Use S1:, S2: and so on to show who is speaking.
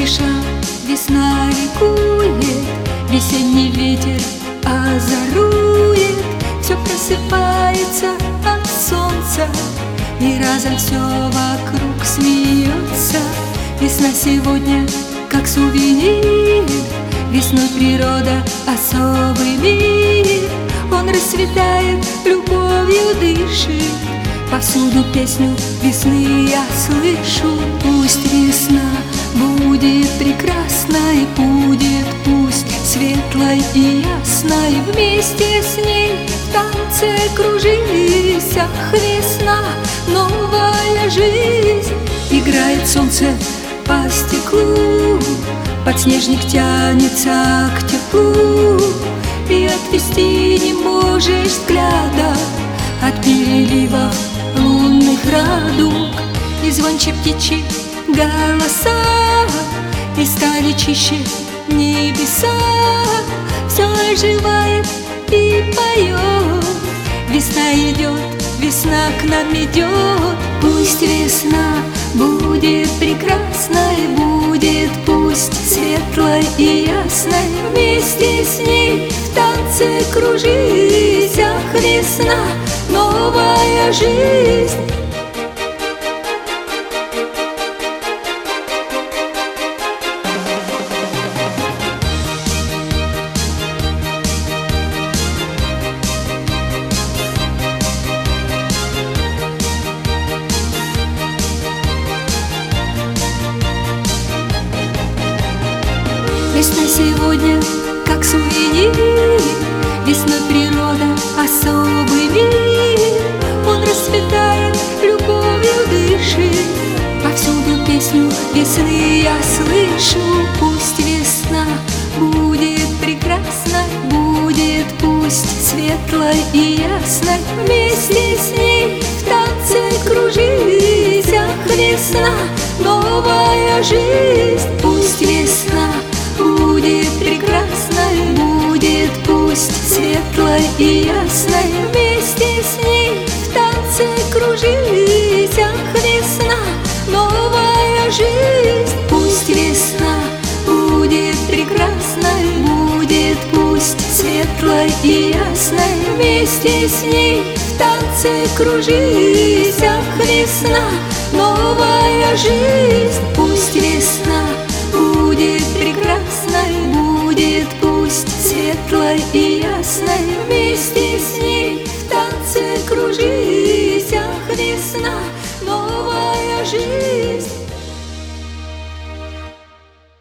S1: спеша весна ликует, весенний ветер озарует, все просыпается от солнца, и разом все вокруг смеется. Весна сегодня как сувенир, весной природа особый мир. Он расцветает, любовью дышит, повсюду песню весны я слышу. Пусть весна будет прекрасной, будет пусть светлой и ясной. Вместе с ней в танце кружись, ах, весна, новая жизнь. Играет солнце по стеклу, подснежник тянется к теплу, и отвести не можешь взгляда от переливов лунных радуг. И звонче птичьи голоса, и стали чище небеса. Все оживает и поет, весна идет, весна к нам идет. Пусть весна будет прекрасной, будет пусть светлой и ясной. Вместе с ней в танце кружись, ах, весна, новая жизнь. Весна сегодня как сувенир, весной природа особый мир. Он расцветает, любовью дышит, повсюду песню весны я слышу. Пусть весна будет прекрасной, будет пусть светлой и ясной. Вместе с ней в танце кружись, ах, весна, новая жизнь. Пусть весна будет прекрасной, будет пусть светлой и ясной. Вместе с ней в танце кружись, ах, весна, новая жизнь. Пусть весна будет прекрасной, будет пусть светлой и ясной. Вместе с ней в танце кружись, ах, весна, новая жизнь. Пусть весна будет прекрасной, будет пусть светлой и ясной. Вместе с ней в танце кружись, ах, весна, новая жизнь.